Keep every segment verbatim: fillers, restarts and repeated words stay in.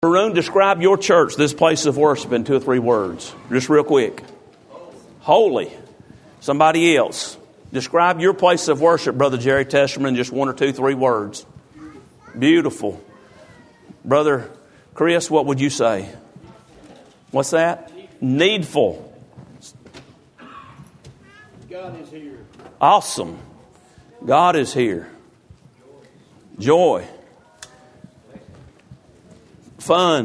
Maroon, describe your church, this place of worship, in two or three words. Just real quick. Holy. Somebody else. Describe your place of worship, Brother Jerry Testerman, in just one or two, three words. Beautiful. Brother Chris, what would you say? What's that? Needful. God is here. Awesome. God is here. Joy. Fun.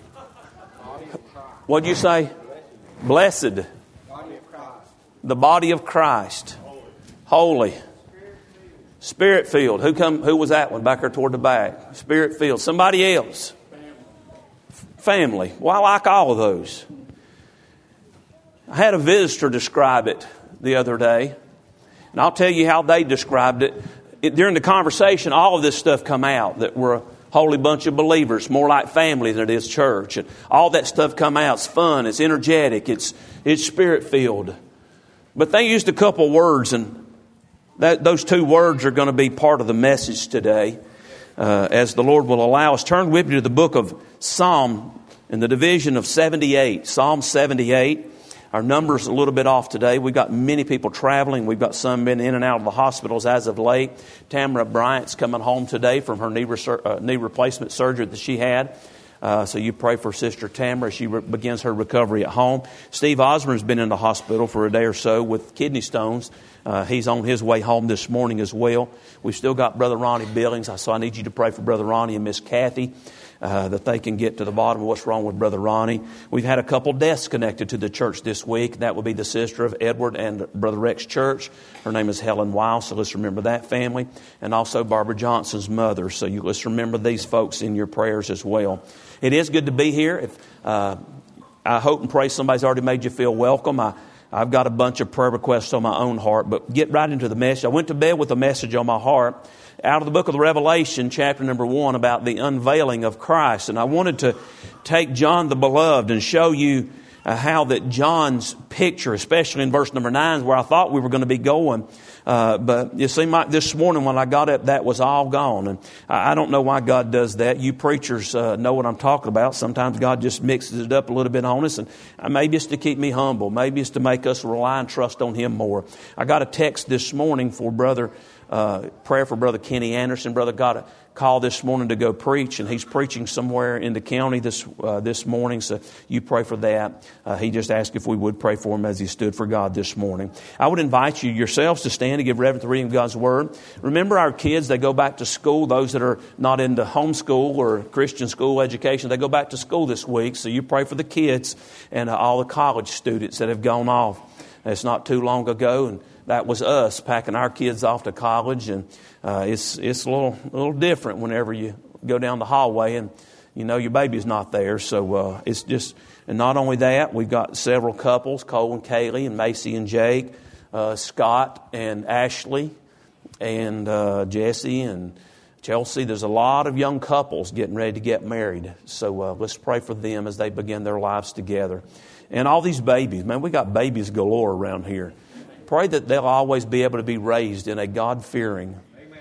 What'd you say? Blessed. The body of Christ. Holy. Spirit filled. Who come? Who was that one back there toward the back? Spirit filled. Somebody else. Family. Well, I like all of those. I had a visitor describe it the other day, and I'll tell you how they described it. it during the conversation, all of this stuff come out that we're a holy bunch of believers, more like family than it is church, and all that stuff come out. It's fun. It's energetic. It's it's spirit filled. But they used a couple words, and that those two words are going to be part of the message today, uh, as the Lord will allow us. Turn with me to the book of Psalm in the division of seventy-eight. Psalm seventy-eight. Our number's a little bit off today. We've got many people traveling. We've got some been in and out of the hospitals as of late. Tamara Bryant's coming home today from her knee, resur- uh, knee replacement surgery that she had. Uh, so you pray for Sister Tamara as she re- begins her recovery at home. Steve Osborne's been in the hospital for a day or so with kidney stones. Uh, he's on his way home this morning as well. We've still got Brother Ronnie Billings. So I need you to pray for Brother Ronnie and Miss Kathy, uh, that they can get to the bottom of what's wrong with Brother Ronnie. We've had a couple deaths connected to the church this week. That will be the sister of Edward and Brother Rex Church. Her name is Helen Weil, so let's remember that family. And also Barbara Johnson's mother. So you let's remember these folks in your prayers as well. It is good to be here. If uh, I hope and pray somebody's already made you feel welcome. I, I've got a bunch of prayer requests on my own heart, but get right into the message. I went to bed with a message on my heart out of the book of the Revelation, chapter number one, about the unveiling of Christ. And I wanted to take John the Beloved and show you uh, how that John's picture, especially in verse number nine, is where I thought we were going to be going. Uh, but you see, my, this morning when I got up, that was all gone. And I, I don't know why God does that. You preachers uh, know what I'm talking about. Sometimes God just mixes it up a little bit on us. And uh, maybe it's to keep me humble. Maybe it's to make us rely and trust on Him more. I got a text this morning for Brother, uh, prayer for Brother Kenny Anderson. Brother got a call this morning to go preach, and he's preaching somewhere in the county this uh, this morning, so you pray for that. Uh, he just asked if we would pray for him as he stood for God this morning. I would invite you yourselves to stand to give reverence to the reading of God's Word. Remember our kids, they go back to school. Those that are not into homeschool or Christian school education, they go back to school this week, so you pray for the kids and uh, all the college students that have gone off. It's not too long ago, and that was us packing our kids off to college, and uh, it's it's a little a little different whenever you go down the hallway and you know your baby's not there. So uh, it's just, and not only that, we've got several couples: Cole and Kaylee, and Macy and Jake, uh, Scott and Ashley, and uh, Jesse and Chelsea. There's a lot of young couples getting ready to get married. So uh, let's pray for them as they begin their lives together. And all these babies, man, we got babies galore around here. Pray that they'll always be able to be raised in a God-fearing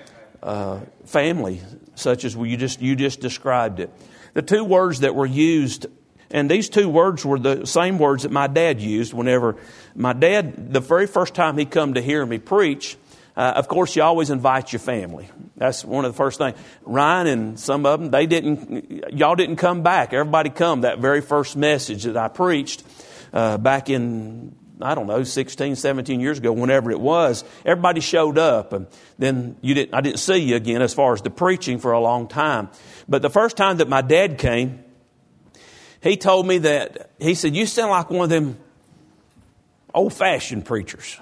uh, family, such as you just you just described it. The two words that were used, and these two words were the same words that my dad used whenever my dad, the very first time he come to hear me preach, uh, of course, you always invite your family. That's one of the first things. Ryan and some of them, they didn't, y'all didn't come back. Everybody come that very first message that I preached uh, back in, I don't know, sixteen, seventeen years ago, whenever it was. Everybody showed up, and then you didn't. I didn't see you again as far as the preaching for a long time. But the first time that my dad came, he told me that, he said, "You sound like one of them old-fashioned preachers."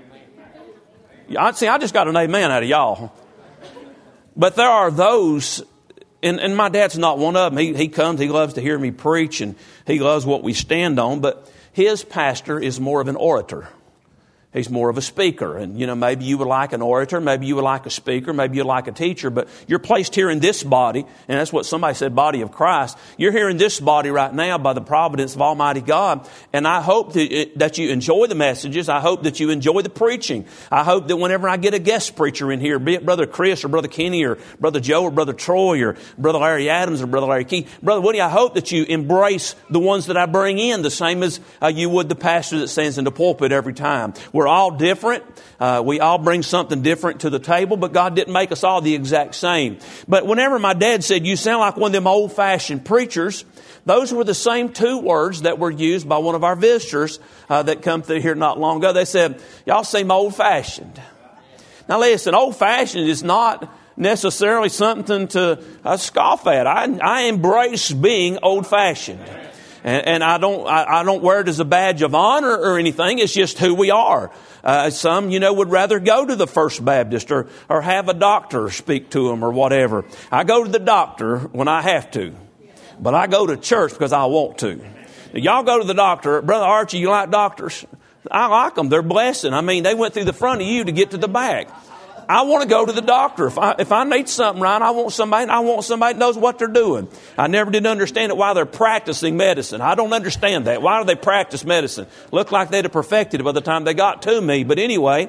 I see. I just got an amen out of y'all. But there are those, and, and my dad's not one of them. He, he comes, he loves to hear me preach, and he loves what we stand on. But his pastor is more of an orator. He's more of a speaker. And, you know, maybe you would like an orator, maybe you would like a speaker, maybe you'd like a teacher, but you're placed here in this body, and that's what somebody said, body of Christ. You're here in this body right now by the providence of Almighty God. And I hope that, that you enjoy the messages. I hope that you enjoy the preaching. I hope that whenever I get a guest preacher in here, be it Brother Chris or Brother Kenny or Brother Joe or Brother Troy or Brother Larry Adams or Brother Larry Key, Brother Woody, I hope that you embrace the ones that I bring in the same as uh, you would the pastor that stands in the pulpit every time. We're all different. Uh, we all bring something different to the table, but God didn't make us all the exact same. But whenever my dad said, you sound like one of them old-fashioned preachers, those were the same two words that were used by one of our visitors uh, that come through here not long ago. They said, y'all seem old-fashioned. Now listen, old-fashioned is not necessarily something to uh, scoff at. I, I embrace being old-fashioned. And, and I don't, I, I don't wear it as a badge of honor or anything. It's just who we are. Uh, some, you know, would rather go to the First Baptist or, or have a doctor speak to them or whatever. I go to the doctor when I have to, but I go to church because I want to. Now, y'all go to the doctor. Brother Archie, you like doctors? I like them. They're blessing. I mean, they went through the front of you to get to the back. I want to go to the doctor. If I, if I need something right, I want somebody, I want somebody that knows what they're doing. I never did understand it why they're practicing medicine. I don't understand that. Why do they practice medicine? Looked like they'd have perfected it by the time they got to me. But anyway,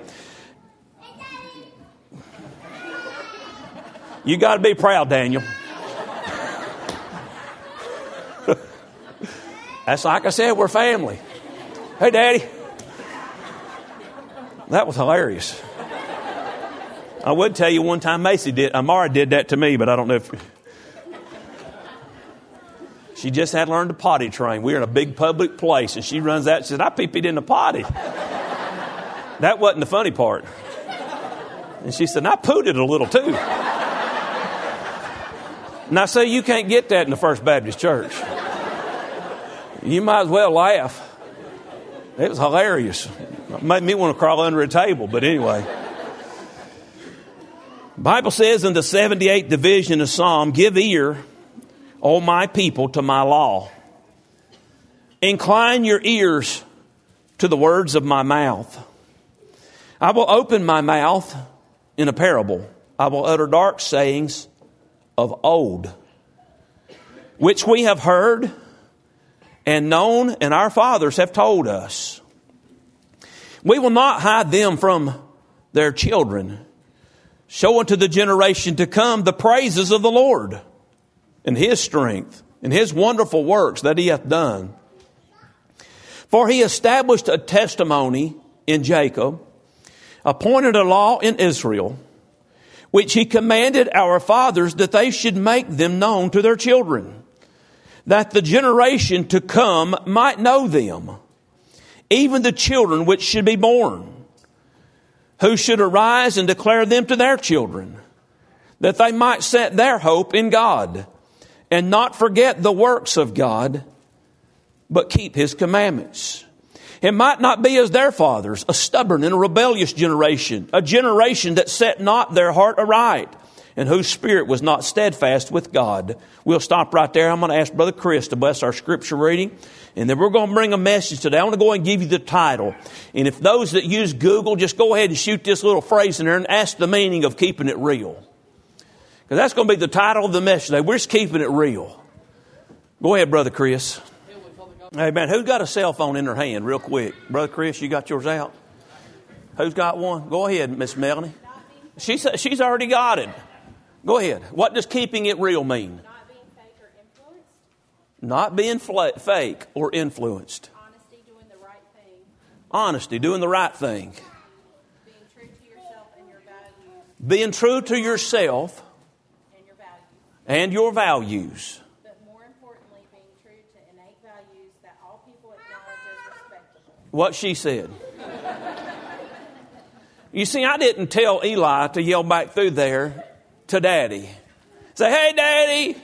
you got to be proud, Daniel. That's like I said, we're family. Hey, Daddy. That was hilarious. I would tell you one time Macy did, Amara did that to me, but I don't know if... She just had learned to potty train. We were in a big public place, and she runs out and says, I pee-peed in the potty. That wasn't the funny part. And she said, I pooted a little too. Now, say you can't get that in the First Baptist Church. You might as well laugh. It was hilarious. It made me want to crawl under a table, but anyway... The Bible says in the seventy-eighth division of Psalm, give ear, O my people, to my law. Incline your ears to the words of my mouth. I will open my mouth in a parable. I will utter dark sayings of old, which we have heard and known, and our fathers have told us. We will not hide them from their children. Show unto the generation to come the praises of the Lord and His strength and His wonderful works that He hath done. For He established a testimony in Jacob, appointed a law in Israel, which He commanded our fathers that they should make them known to their children, that the generation to come might know them, even the children which should be born, who should arise and declare them to their children, that they might set their hope in God, and not forget the works of God, but keep His commandments. It might not be as their fathers, a stubborn and a rebellious generation, a generation that set not their heart aright, and whose spirit was not steadfast with God. We'll stop right there. I'm going to ask Brother Chris to bless our scripture reading. And then we're going to bring a message today. I want to go ahead and give you the title. And if those that use Google, just go ahead and shoot this little phrase in there and ask the meaning of keeping it real. Because that's going to be the title of the message today. We're just keeping it real. Go ahead, Brother Chris. Hey, man, who's got a cell phone in their hand real quick? Brother Chris, you got yours out? Who's got one? Go ahead, Miss Melanie. She said she's already got it. Go ahead. What does keeping it real mean? Not being fla- fake or influenced. Honesty, doing the right thing. Honesty, doing the right thing. Being true to yourself and your values. Being true to yourself and your values. And your values. But more importantly, being true to innate values that all people acknowledge as respectable. What she said. You see, I didn't tell Eli to yell back through there to Daddy. Say, hey, Daddy.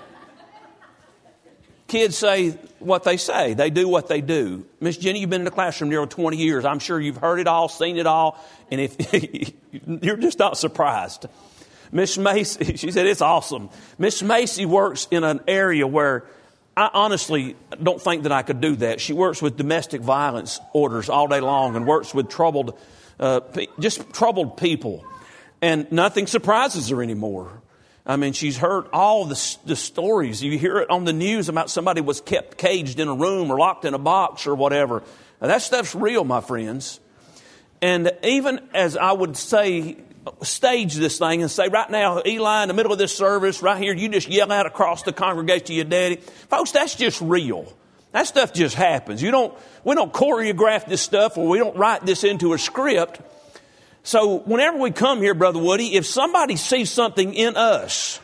Kids say what they say. They do what they do. Miss Jenny, you've been in the classroom nearly twenty years. I'm sure you've heard it all, seen it all. And if you're just not surprised. Miss Macy, she said, it's awesome. Miss Macy works in an area where I honestly don't think that I could do that. She works with domestic violence orders all day long and works with troubled, uh, just troubled people. And nothing surprises her anymore. I mean, she's heard all the, the stories. You hear it on the news about somebody was kept caged in a room or locked in a box or whatever. Now, that stuff's real, my friends. And even as I would say, stage this thing and say, right now, Eli, in the middle of this service, right here, you just yell out across the congregation to your daddy. Folks, that's just real. That stuff just happens. You don't, we don't choreograph this stuff, or we don't write this into a script. So whenever we come here, Brother Woody, if somebody sees something in us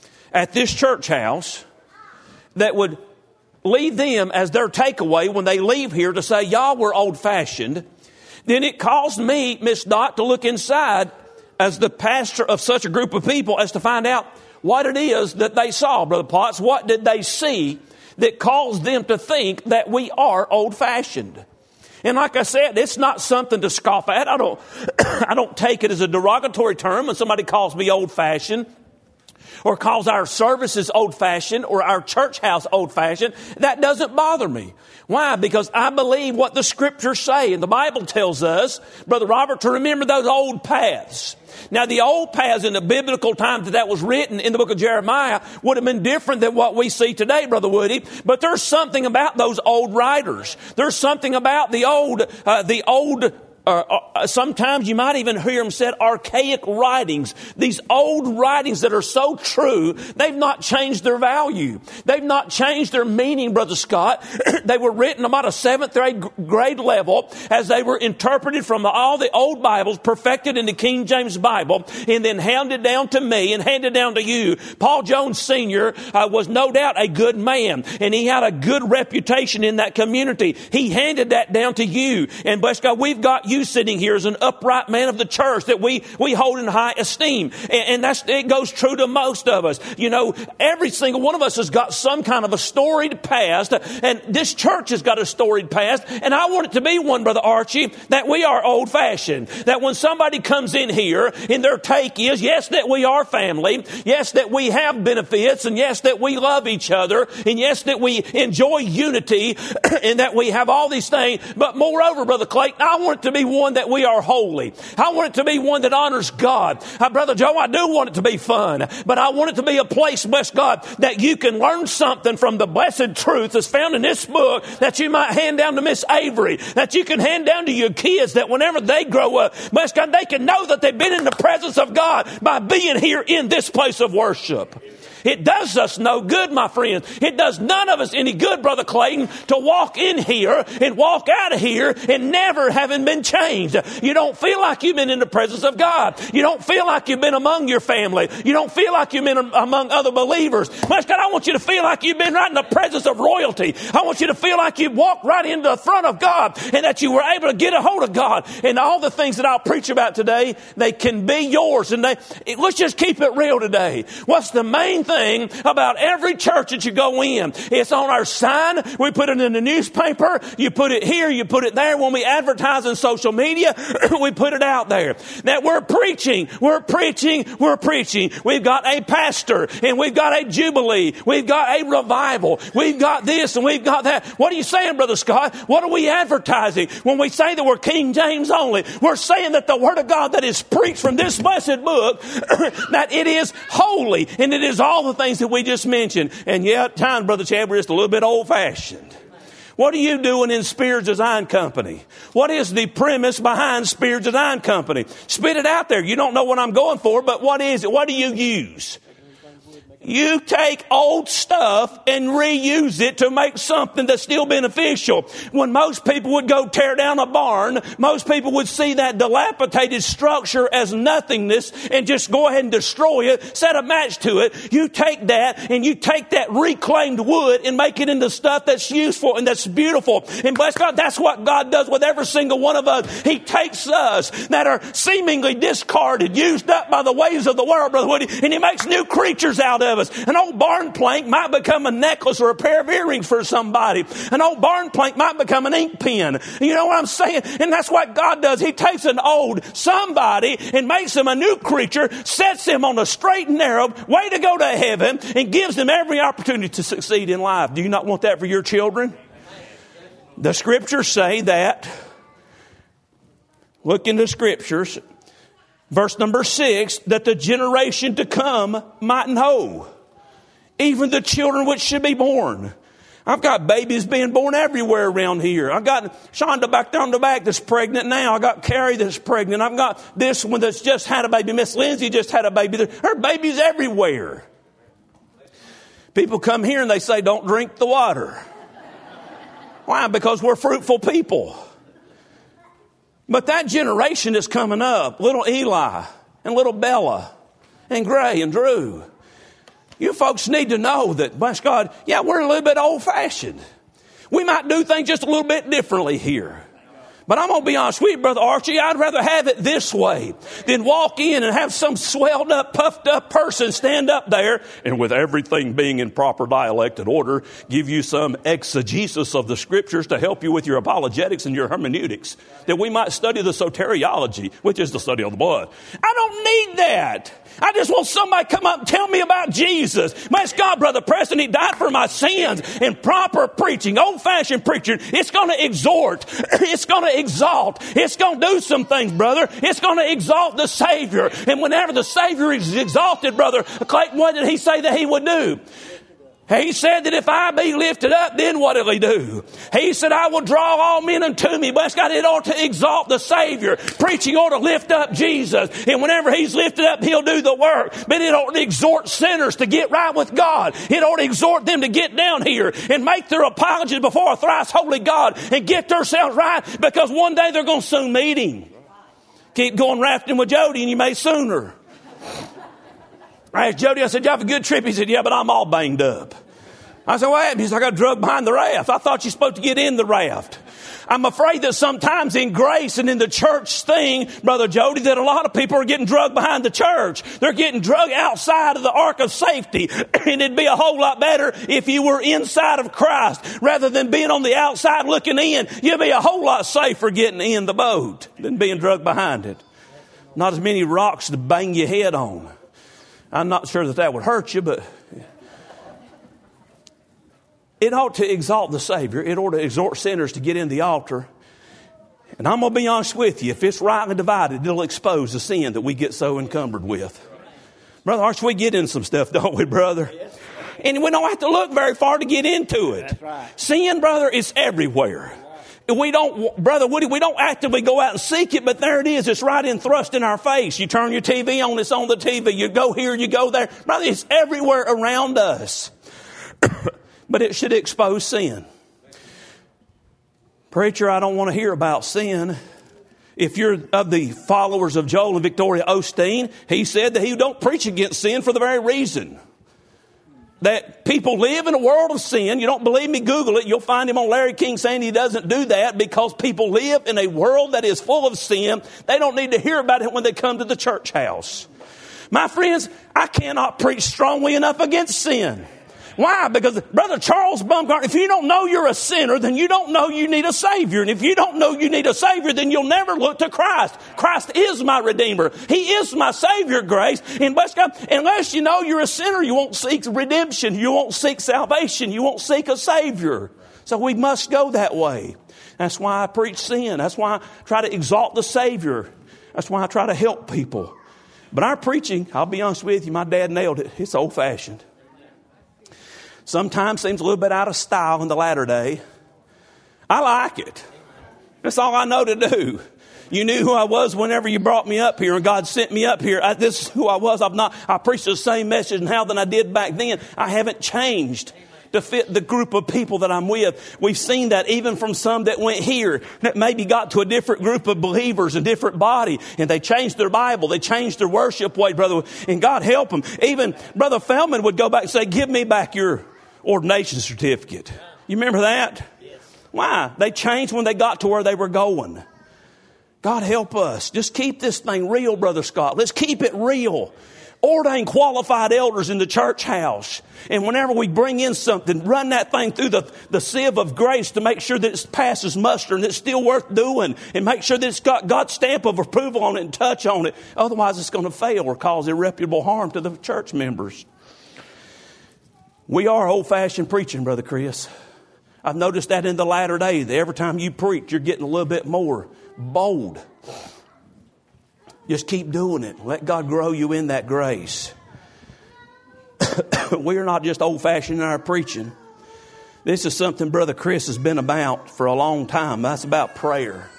at this church house that would lead them as their takeaway when they leave here to say, y'all were old-fashioned, then it caused me, Miss Dot, to look inside as the pastor of such a group of people as to find out what it is that they saw, Brother Potts. What did they see that caused them to think that we are old-fashioned? And like I said, it's not something to scoff at. I don't, I don't take it as a derogatory term when somebody calls me old-fashioned or calls our services old-fashioned or our church house old-fashioned. That doesn't bother me. Why? Because I believe what the Scriptures say. And the Bible tells us, Brother Robert, to remember those old paths. Now, the old paths in the biblical times that that was written in the book of Jeremiah would have been different than what we see today, Brother Woody. But there's something about those old writers. There's something about the old, uh, the old Uh, uh, sometimes you might even hear them said archaic writings. These old writings that are so true, they've not changed their value. They've not changed their meaning, Brother Scott. They were written about a seventh grade, grade level as they were interpreted from all the old Bibles, perfected in the King James Bible, and then handed down to me and handed down to you. Paul Jones Senior uh, was no doubt a good man, and he had a good reputation in that community. He handed that down to you. And bless God, we've got you sitting here as an upright man of the church that we, we hold in high esteem. And, and that's, it goes true to most of us. You know, every single one of us has got some kind of a storied past, and this church has got a storied past. And I want it to be one, Brother Archie, that we are old fashioned. That when somebody comes in here and their take is, yes, that we are family. Yes, that we have benefits. And yes, that we love each other. And yes, that we enjoy unity and that we have all these things. But moreover, Brother Clayton, I want it to be one that we are holy. I want it to be one that honors God. Uh, Brother Joe, I do want it to be fun, but I want it to be a place, bless God, that you can learn something from the blessed truth that's found in this book that you might hand down to Miss Avery, that you can hand down to your kids, that whenever they grow up, bless God, they can know that they've been in the presence of God by being here in this place of worship. It does us no good, my friends. It does none of us any good, Brother Clayton, to walk in here and walk out of here and never having been changed. You don't feel like you've been in the presence of God. You don't feel like you've been among your family. You don't feel like you've been among other believers. My God, I want you to feel like you've been right in the presence of royalty. I want you to feel like you walked right into the front of God and that you were able to get a hold of God. And all the things that I'll preach about today, they can be yours. And they, let's just keep it real today. What's the main thing about every church that you go in? It's on our sign. We put it in the newspaper. You put it here. You put it there. When we advertise on social media, we put it out there that we're preaching. We're preaching. We're preaching. We've got a pastor and we've got a jubilee. We've got a revival. We've got this and we've got that. What are you saying, Brother Scott? What are we advertising? When we say that we're King James only, we're saying that the Word of God that is preached from this blessed book, that it is holy and it is all the things that we just mentioned. And yet, at times, Brother Chad, we're just a little bit old-fashioned. What are you doing in Spears Design Company? What is the premise behind Spears Design Company? Spit it out there. You don't know what I'm going for, but what is it? What do you use? You take old stuff and reuse it to make something that's still beneficial. When most people would go tear down a barn, most people would see that dilapidated structure as nothingness and just go ahead and destroy it, set a match to it. You take that and you take that reclaimed wood and make it into stuff that's useful and that's beautiful. And bless God, that's what God does with every single one of us. He takes us that are seemingly discarded, used up by the ways of the world, Brother Woody, and He makes new creatures out of of us. An old barn plank might become a necklace or a pair of earrings for somebody. An old barn plank might become an ink pen. You know what I'm saying? And that's what God does. He takes an old somebody and makes them a new creature, sets them on a straight and narrow way to go to heaven, and gives them every opportunity to succeed in life. Do you not want that for your children? The scriptures say that. Look in the scriptures. Verse number six, that the generation to come might know, even the children which should be born. I've got babies being born everywhere around here. I've got Shonda back there on the back that's pregnant now. I've got Carrie that's pregnant. I've got this one that's just had a baby. Miss Lindsay just had a baby. Her baby's everywhere. People come here and they say, don't drink the water. Why? Because we're fruitful people. But that generation is coming up. Little Eli and little Bella and Gray and Drew. You folks need to know that, bless God, yeah, we're a little bit old-fashioned. We might do things just a little bit differently here. But I'm going to be honest with you, Brother Archie, I'd rather have it this way than walk in and have some swelled up, puffed up person stand up there and with everything being in proper dialect and order, give you some exegesis of the scriptures to help you with your apologetics and your hermeneutics, that we might study the soteriology, which is the study of the blood. I don't need that. I just want somebody to come up and tell me about Jesus. Bless God, Brother Preston, He died for my sins. And proper preaching, old-fashioned preaching, it's going to exhort. It's going to exalt. It's going to do some things, brother. It's going to exalt the Savior. And whenever the Savior is exalted, Brother Clayton, what did He say that He would do? He said that if I be lifted up, then what will He do? He said, I will draw all men unto me. Bless God, it ought to exalt the Savior. Preaching ought to lift up Jesus. And whenever He's lifted up, He'll do the work. But it ought to exhort sinners to get right with God. It ought to exhort them to get down here and make their apologies before a thrice holy God and get themselves right, because one day they're going to soon meet Him. Keep going rafting with Jody and you may sooner. I asked Jody, I said, you have a good trip? He said, yeah, but I'm all banged up. I said, what happened? He said, I got drugged behind the raft. I thought you're supposed to get in the raft. I'm afraid that sometimes in grace and in the church thing, Brother Jody, that a lot of people are getting drugged behind the church. They're getting drugged outside of the ark of safety. And it'd be a whole lot better if you were inside of Christ rather than being on the outside looking in. You'd be a whole lot safer getting in the boat than being drugged behind it. Not as many rocks to bang your head on. I'm not sure that that would hurt you, but it ought to exalt the Savior. It ought to exhort sinners to get in the altar. And I'm going to be honest with you. If it's rightly divided, it'll expose the sin that we get so encumbered with. Brother Arch, we get in some stuff, don't we, brother? Yes. And we don't have to look very far to get into it. That's right. Sin, brother, is everywhere. We don't, Brother Woody, we don't actively go out and seek it, but there it is. It's right in thrust in our face. You turn your T V on, it's on the T V. You go here, you go there. Brother, it's everywhere around us. But it should expose sin. Preacher, I don't want to hear about sin. If you're of the followers of Joel and Victoria Osteen, he said that he don't preach against sin for the very reason that people live in a world of sin. You don't believe me? Google it. You'll find him on Larry King saying he doesn't do that because people live in a world that is full of sin. They don't need to hear about it when they come to the church house. My friends, I cannot preach strongly enough against sin. Why? Because Brother Charles Bumgarner, if you don't know you're a sinner, then you don't know you need a Savior. And if you don't know you need a Savior, then you'll never look to Christ. Christ is my Redeemer. He is my Savior, Grace. And bless God, unless you know you're a sinner, you won't seek redemption. You won't seek salvation. You won't seek a Savior. So we must go that way. That's why I preach sin. That's why I try to exalt the Savior. That's why I try to help people. But our preaching, I'll be honest with you, my dad nailed it. It's old-fashioned. Sometimes seems a little bit out of style in the latter day. I like it. That's all I know to do. You knew who I was whenever you brought me up here, and God sent me up here. I, this is who I was. I've not. I preached the same message now than I did back then. I haven't changed to fit the group of people that I'm with. We've seen that even from some that went here, that maybe got to a different group of believers, a different body, and they changed their Bible. They changed their worship way, brother. And God help them. Even Brother Feldman would go back and say, give me back your ordination certificate. You remember that? Yes. Why? They changed when they got to where they were going. God help us. Just keep this thing real, Brother Scott. Let's keep it real. Ordain qualified elders in the church house. And whenever we bring in something, run that thing through the, the sieve of grace to make sure that it passes muster and it's still worth doing. And make sure that it's got God's stamp of approval on it and touch on it. Otherwise it's going to fail or cause irreparable harm to the church members. We are old-fashioned preaching, Brother Chris. I've noticed that in the latter days. Every time you preach, you're getting a little bit more bold. Just keep doing it. Let God grow you in that grace. We are not just old-fashioned in our preaching. This is something Brother Chris has been about for a long time. That's about prayer.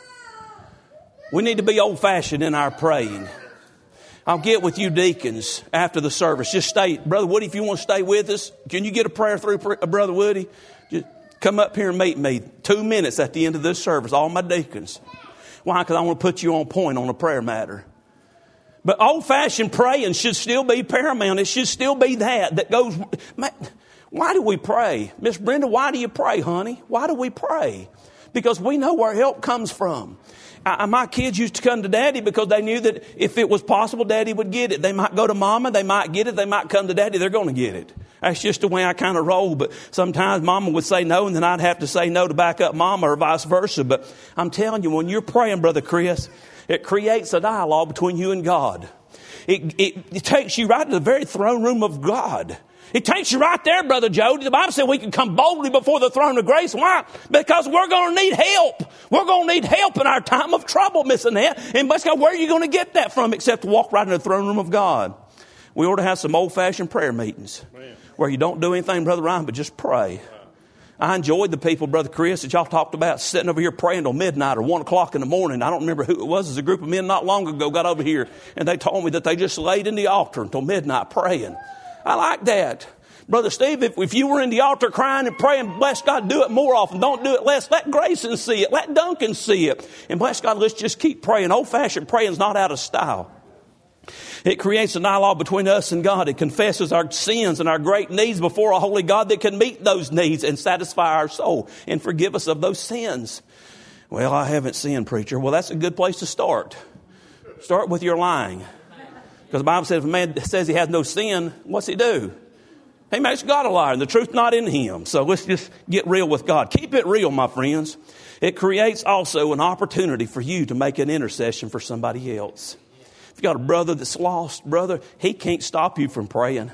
We need to be old-fashioned in our praying. I'll get with you deacons after the service. Just stay. Brother Woody, if you want to stay with us, can you get a prayer through, Brother Woody? Just come up here and meet me. Two minutes at the end of this service, all my deacons. Why? Because I want to put you on point on a prayer matter. But old-fashioned praying should still be paramount. It should still be that that goes. Man, why do we pray? Miss Brenda, why do you pray, honey? Why do we pray? Because we know where help comes from. I, my kids used to come to Daddy because they knew that if it was possible, Daddy would get it. They might go to Mama, they might get it, they might come to Daddy, they're going to get it. That's just the way I kind of roll. But sometimes Mama would say no, and then I'd have to say no to back up Mama or vice versa. But I'm telling you, when you're praying, Brother Chris, it creates a dialogue between you and God. It, it, it takes you right to the very throne room of God. It takes you right there, Brother Jody. The Bible said we can come boldly before the throne of grace. Why? Because we're going to need help. We're going to need help in our time of trouble, Miss Annette. And God, where are you going to get that from except to walk right in the throne room of God? We ought to have some old-fashioned prayer meetings where you don't do anything, Brother Ryan, but just pray. I enjoyed the people, Brother Chris, that y'all talked about sitting over here praying till midnight or one o'clock in the morning. I don't remember who it was. It was a group of men not long ago got over here, and they told me that they just laid in the altar until midnight praying. I like that. Brother Steve, if, if you were in the altar crying and praying, bless God, do it more often. Don't do it less. Let Grayson see it. Let Duncan see it. And bless God, let's just keep praying. Old-fashioned praying is not out of style. It creates a dialogue between us and God. It confesses our sins and our great needs before a holy God that can meet those needs and satisfy our soul and forgive us of those sins. Well, I haven't sinned, preacher. Well, that's a good place to start. Start with your lying. Because the Bible says if a man says he has no sin, what's he do? He makes God a liar and the truth not in him. So let's just get real with God. Keep it real, my friends. It creates also an opportunity for you to make an intercession for somebody else. If you got a brother that's lost, brother, he can't stop you from praying.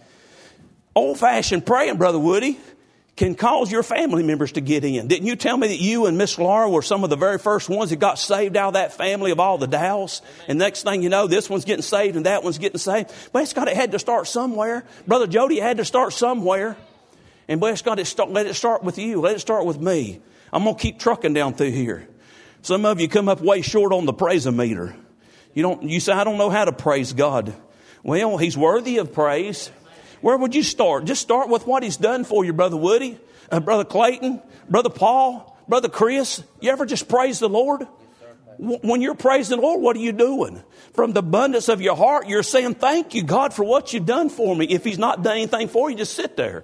Old-fashioned praying, Brother Woody, can cause your family members to get in. Didn't you tell me that you and Miss Laura were some of the very first ones that got saved out of that family of all the Dows? And next thing you know, this one's getting saved and that one's getting saved. Bless God, it had to start somewhere. Brother Jody, it had to start somewhere. And bless God, it start, let it start with you. Let it start with me. I'm going to keep trucking down through here. Some of you come up way short on the praise-o-meter. You don't. You say, I don't know how to praise God. Well, He's worthy of praise. Where would you start? Just start with what He's done for you, Brother Woody, uh, Brother Clayton, Brother Paul, Brother Chris. You ever just praise the Lord? When you're praising the Lord, what are you doing? From the abundance of your heart, you're saying, thank you, God, for what you've done for me. If He's not done anything for you, just sit there.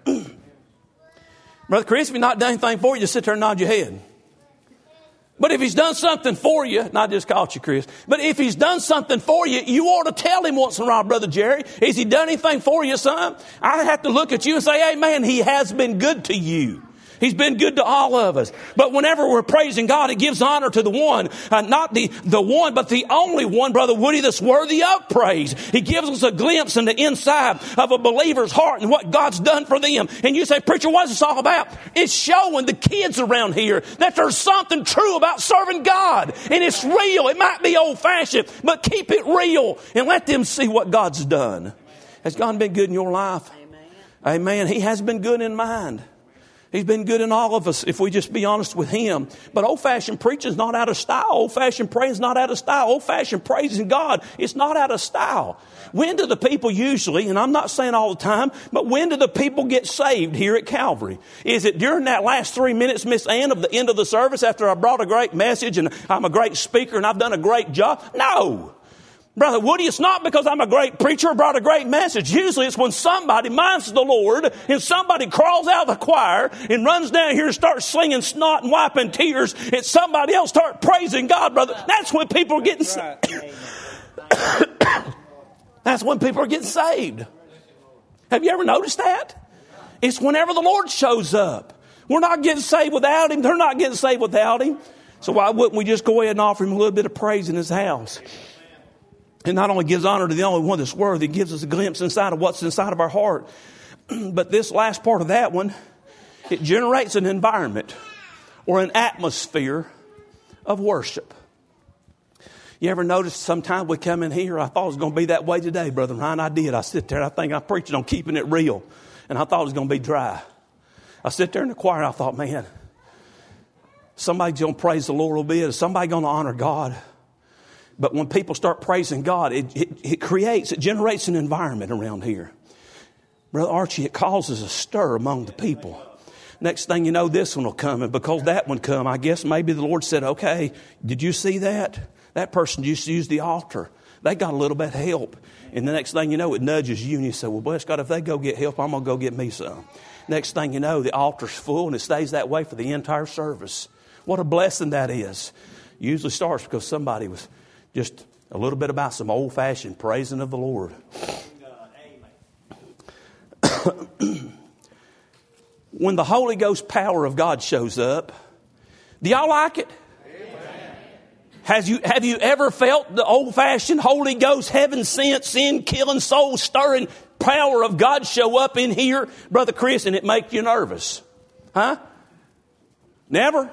Brother Chris, if He's not done anything for you, just sit there and nod your head. But if He's done something for you, not just caught you, Chris, but if He's done something for you, you ought to tell Him once in a while, Brother Jerry, has He done anything for you, son? I have to look at you and say, amen, He has been good to you. He's been good to all of us. But whenever we're praising God, it gives honor to the one, uh, not the, the one, but the only one, Brother Woody, that's worthy of praise. He gives us a glimpse in the inside of a believer's heart and what God's done for them. And you say, preacher, what's this all about? It's showing the kids around here that there's something true about serving God. And it's real. It might be old-fashioned, but keep it real and let them see what God's done. Has God been good in your life? Amen. Amen. He has been good in mine. He's been good in all of us if we just be honest with Him. But old-fashioned preaching is not out of style. Old-fashioned praying is not out of style. Old-fashioned praising God is not out of style. When do the people usually, and I'm not saying all the time, but when do the people get saved here at Calvary? Is it during that last three minutes, Miss Ann, of the end of the service after I brought a great message and I'm a great speaker and I've done a great job? No. Brother Woody, it's not because I'm a great preacher or brought a great message. Usually it's when somebody minds the Lord and somebody crawls out of the choir and runs down here and starts slinging snot and wiping tears and somebody else starts praising God, brother. That's when people are getting saved. That's when people are getting saved. Have you ever noticed that? It's whenever the Lord shows up. We're not getting saved without Him. They're not getting saved without Him. So why wouldn't we just go ahead and offer Him a little bit of praise in His house? It not only gives honor to the only one that's worthy, it gives us a glimpse inside of what's inside of our heart. But this last part of that one, it generates an environment or an atmosphere of worship. You ever notice sometimes we come in here, I thought it was going to be that way today, Brother Ryan. I did. I sit there and I think I'm preaching on keeping it real. And I thought it was going to be dry. I sit there in the choir and I thought, man, somebody's going to praise the Lord a little bit. Is somebody going to honor God? But when people start praising God, it, it, it creates, it generates an environment around here. Brother Archie, it causes a stir among the people. Next thing you know, this one will come. And because that one come, I guess maybe the Lord said, okay, did you see that? That person just used the altar. They got a little bit of help. And the next thing you know, it nudges you and you say, well, bless God, if they go get help, I'm going to go get me some. Next thing you know, the altar's full and it stays that way for the entire service. What a blessing that is. Usually starts because somebody was just a little bit about some old-fashioned praising of the Lord. When the Holy Ghost power of God shows up, do y'all like it? Amen. Has you, have you ever felt the old-fashioned Holy Ghost, heaven-sent, sin-killing, soul-stirring power of God show up in here, Brother Chris, and it make you nervous? Huh? Never?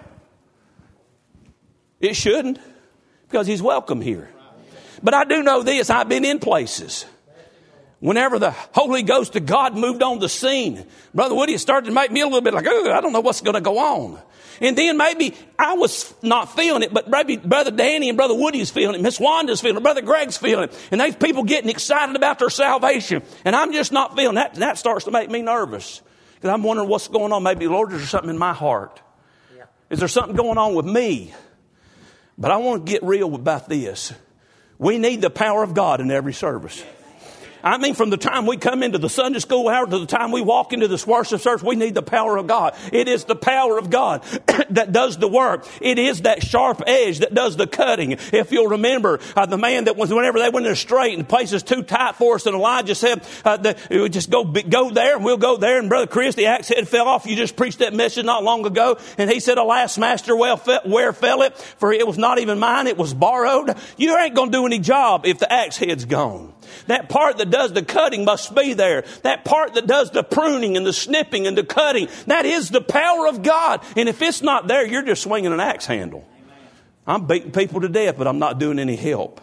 It shouldn't, because He's welcome here. But I do know this, I've been in places. Whenever the Holy Ghost of God moved on the scene, Brother Woody, it started to make me a little bit like, oh, I don't know what's going to go on. And then maybe I was not feeling it, but maybe Brother Danny and Brother Woody's feeling it. Miss Wanda's feeling it. Brother Greg's feeling it. And these people getting excited about their salvation. And I'm just not feeling that. That starts to make me nervous. Because I'm wondering what's going on. Maybe, Lord, is there something in my heart? Yeah. Is there something going on with me? But I want to get real about this. We need the power of God in every service. I mean, from the time we come into the Sunday school hour to the time we walk into this worship service, we need the power of God. It is the power of God that does the work. It is that sharp edge that does the cutting. If you'll remember, uh, the man that was, whenever they went in straight and the place is too tight for us, and Elijah said, uh, that we would just go, go there and we'll go there. And Brother Chris, the axe head fell off. You just preached that message not long ago. And he said, alas, master, well, where fell it? For it was not even mine. It was borrowed. You ain't going to do any job if the axe head's gone. That part that does the cutting must be there. That part that does the pruning and the snipping and the cutting, that is the power of God. And if it's not there, you're just swinging an axe handle. I'm beating people to death, but I'm not doing any help.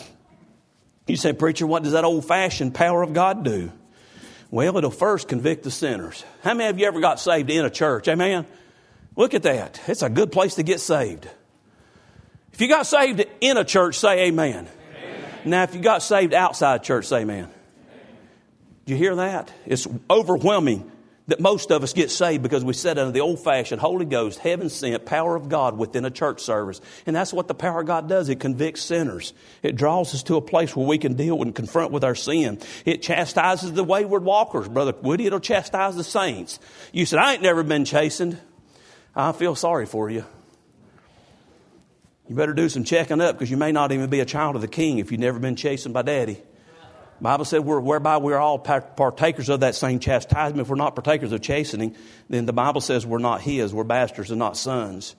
You say, preacher, what does that old-fashioned power of God do? Well, it'll first convict the sinners. How many of you ever got saved in a church? Amen? Look at that. It's a good place to get saved. If you got saved in a church, say amen. Now, if you got saved outside church, say amen. Do you hear that? It's overwhelming that most of us get saved because we sit under the old-fashioned Holy Ghost, heaven-sent power of God within a church service. And that's what the power of God does. It convicts sinners. It draws us to a place where we can deal and confront with our sin. It chastises the wayward walkers. Brother Woody, it'll chastise the saints. You said, I ain't never been chastened. I feel sorry for you. You better do some checking up because you may not even be a child of the King if you've never been chastened by Daddy. The Bible said we're, whereby we're all partakers of that same chastisement. If we're not partakers of chastening, then the Bible says we're not His. We're bastards and not sons.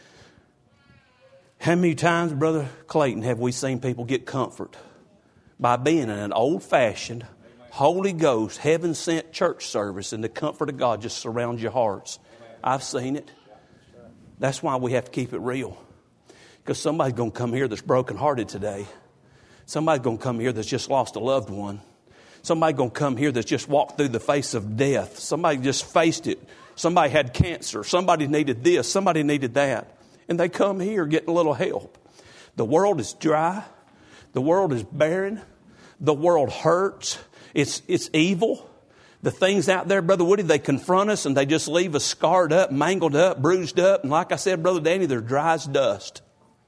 How many times, Brother Clayton, have we seen people get comfort by being in an old-fashioned, Holy Ghost, heaven-sent church service and the comfort of God just surrounds your hearts? I've seen it. That's why we have to keep it real. Because somebody's going to come here that's brokenhearted today. Somebody's going to come here that's just lost a loved one. Somebody's going to come here that's just walked through the face of death. Somebody just faced it. Somebody had cancer. Somebody needed this. Somebody needed that. And they come here getting a little help. The world is dry. The world is barren. The world hurts. It's, it's evil. The things out there, Brother Woody, they confront us and they just leave us scarred up, mangled up, bruised up. And like I said, Brother Danny, they're dry as dust.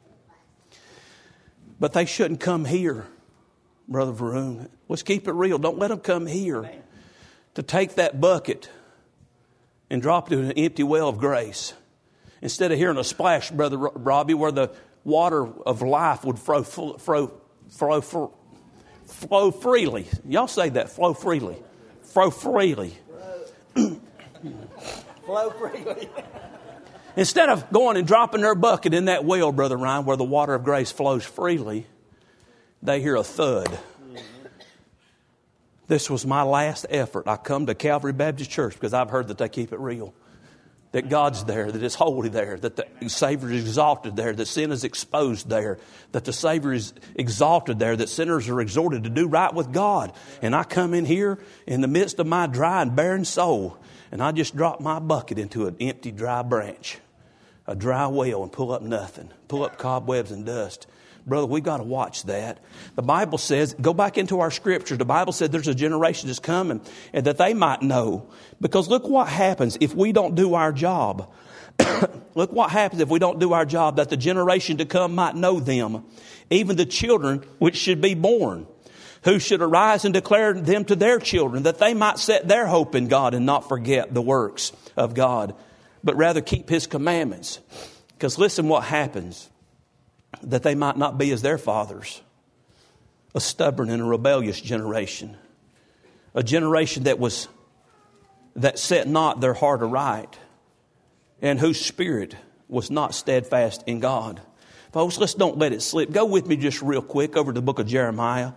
But they shouldn't come here, Brother Varun. Let's keep it real. Don't let them come here to take that bucket and drop it in an empty well of grace. Instead of hearing a splash, Brother Robbie, where the water of life would flow, flow, flow, flow, flow freely. Y'all say that, flow freely. Flow freely. Flow freely. Instead of going and dropping their bucket in that well, Brother Ryan, where the water of grace flows freely, they hear a thud. Mm-hmm. This was my last effort. I come to Calvary Baptist Church because I've heard that they keep it real. That God's there, that it's holy there, that the Savior is exalted there, that sin is exposed there, that the Savior is exalted there, that sinners are exhorted to do right with God. And I come in here in the midst of my dry and barren soul, and I just drop my bucket into an empty, dry branch, a dry well, and pull up nothing, pull up cobwebs and dust. Brother, we got to watch that. The Bible says, go back into our scriptures. The Bible said there's a generation that's coming and that they might know. Because look what happens if we don't do our job. Look what happens if we don't do our job, that the generation to come might know them, even the children which should be born, who should arise and declare them to their children, that they might set their hope in God and not forget the works of God, but rather keep His commandments. Because listen what happens. That they might not be as their fathers, a stubborn and a rebellious generation, a generation that was that set not their heart aright, and whose spirit was not steadfast in God. Folks, let's don't let it slip. Go with me just real quick over to the book of Jeremiah.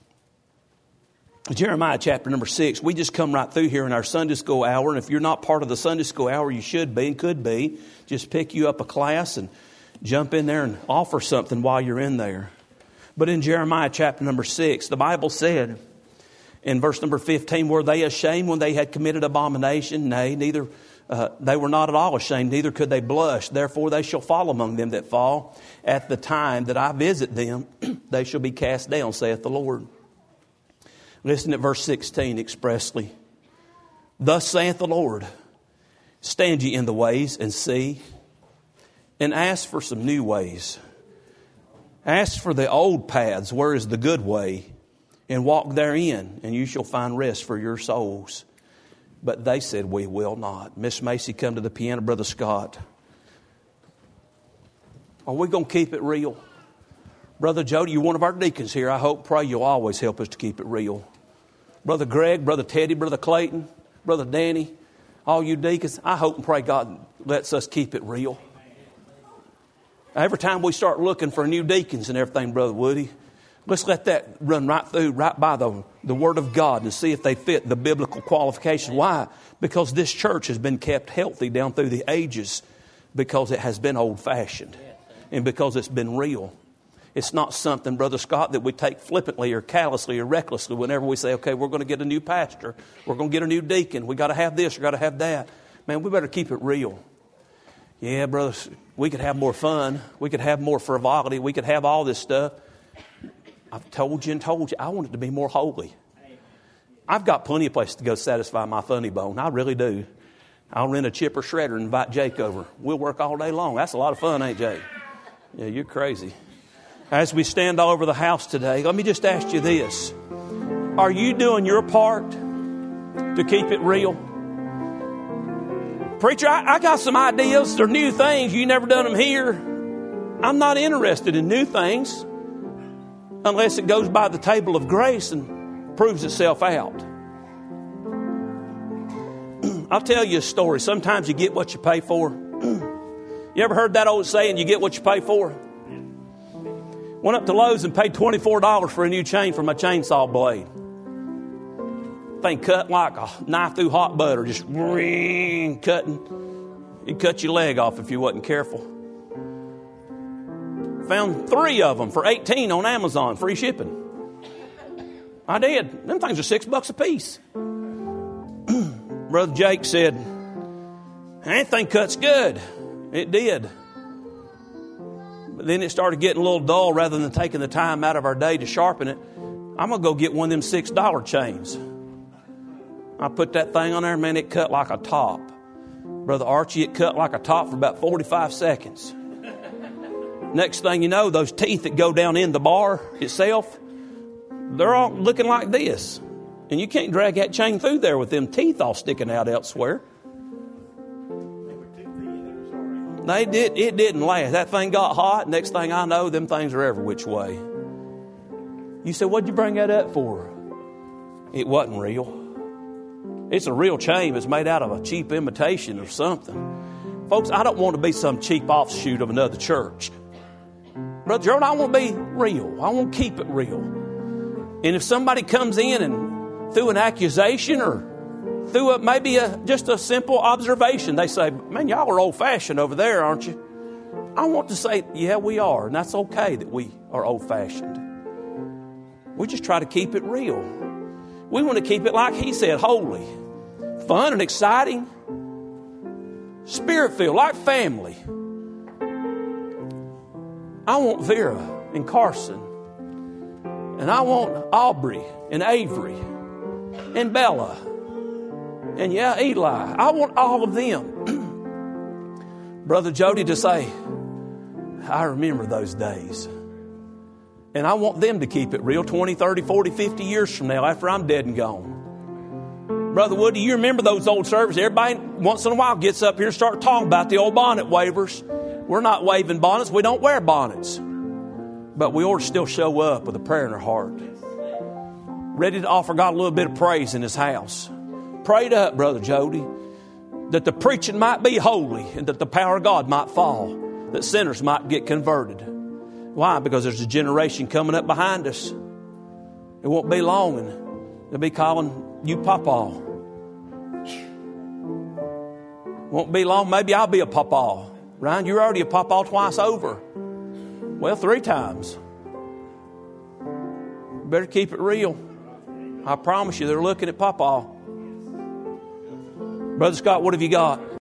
Jeremiah chapter number six. We just come right through here in our Sunday school hour, and if you're not part of the Sunday school hour, you should be and could be. Just pick you up a class and jump in there and offer something while you're in there. But in Jeremiah chapter number six, the Bible said in verse number fifteen, were they ashamed when they had committed abomination? Nay, neither uh, they were not at all ashamed, neither could they blush. Therefore they shall fall among them that fall. At the time that I visit them, they shall be cast down, saith the Lord. Listen at verse sixteen expressly. Thus saith the Lord, stand ye in the ways and see, and ask for some new ways. Ask for the old paths, where is the good way, and walk therein, and you shall find rest for your souls. But they said, we will not. Miss Macy, come to the piano. Brother Scott, are we going to keep it real? Brother Jody, you're one of our deacons here. I hope, pray you'll always help us to keep it real. Brother Greg, Brother Teddy, Brother Clayton, Brother Danny, all you deacons, I hope and pray God lets us keep it real. Every time we start looking for new deacons and everything, Brother Woody, let's let that run right through, right by the, the Word of God and see if they fit the biblical qualification. Why? Because this church has been kept healthy down through the ages because it has been old-fashioned and because it's been real. It's not something, Brother Scott, that we take flippantly or callously or recklessly whenever we say, okay, we're going to get a new pastor. We're going to get a new deacon. We got to have this. We got to have that. Man, we better keep it real. Yeah, brothers, we could have more fun. We could have more frivolity. We could have all this stuff. I've told you and told you, I want it to be more holy. I've got plenty of places to go satisfy my funny bone. I really do. I'll rent a chipper shredder and invite Jake over. We'll work all day long. That's a lot of fun, ain't Jake? Yeah, you're crazy. As we stand all over the house today, let me just ask you this. Are you doing your part to keep it real? Preacher, I, I got some ideas. They're new things. You never done them here. I'm not interested in new things unless it goes by the table of grace and proves itself out. I'll tell you a story. Sometimes you get what you pay for. You ever heard that old saying, you get what you pay for? Went up to Lowe's and paid twenty-four dollars for a new chain for my chainsaw blade. Thing cut like a knife through hot butter, just ring, cutting. You'd cut your leg off if you wasn't careful. Found three of them for eighteen dollars on Amazon, free shipping. I did. Them things are six bucks a piece. Brother Jake said, anything cuts good. It did. But then it started getting a little dull. Rather than taking the time out of our day to sharpen it, I'm going to go get one of them six dollar chains. I put that thing on there, man, it cut like a top. Brother Archie, it cut like a top for about forty-five seconds. Next thing you know, those teeth that go down in the bar itself, they're all looking like this. And you can't drag that chain through there with them teeth all sticking out elsewhere. They did, it didn't last. That thing got hot. Next thing I know, them things are every which way. You say, what'd you bring that up for? It wasn't real. It's a real chain. It's made out of a cheap imitation or something. Folks, I don't want to be some cheap offshoot of another church. Brother Gerald, I want to be real. I want to keep it real. And if somebody comes in and through an accusation or through a, maybe a, just a simple observation, they say, man, y'all are old-fashioned over there, aren't you? I want to say, yeah, we are. And that's okay that we are old-fashioned. We just try to keep it real. We want to keep it, like he said, holy, fun and exciting, spirit-filled, like family. I want Vera and Carson, and I want Aubrey and Avery and Bella, and yeah, Eli. I want all of them. Brother Jody to say, I remember those days. And I want them to keep it real twenty, thirty, forty, fifty years from now after I'm dead and gone. Brother Woody, you remember those old services? Everybody once in a while gets up here and start talking about the old bonnet wavers. We're not waving bonnets. We don't wear bonnets. But we ought to still show up with a prayer in our heart. Ready to offer God a little bit of praise in His house. Prayed up, Brother Jody, that the preaching might be holy and that the power of God might fall, that sinners might get converted. Why? Because there's a generation coming up behind us. It won't be long and they'll be calling you Papa. Won't be long. Maybe I'll be a Papa. Ryan, you're already a Papa twice over. Well, three times. Better keep it real. I promise you, they're looking at Papa. Brother Scott, what have you got?